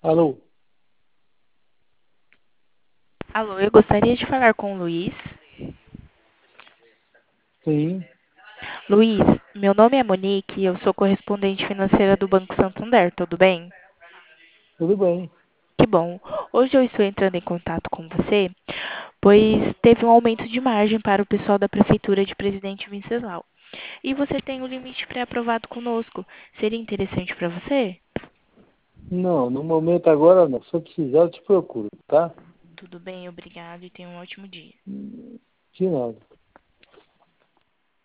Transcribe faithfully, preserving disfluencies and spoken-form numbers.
Alô? Alô, eu gostaria de falar com o Luiz. Sim, Luiz, meu nome é Monique e eu sou correspondente financeira do Banco Santander, tudo bem? tudo bem. Que bom. Hoje eu estou entrando em contato com você, pois teve um aumento de margem para o pessoal da Prefeitura de Presidente Venceslau. E você tem o limite pré-aprovado conosco. Seria interessante para você? Não, no momento agora não. Se eu precisar, eu te procuro, tá? Tudo bem, obrigado e tenha um ótimo dia. De nada.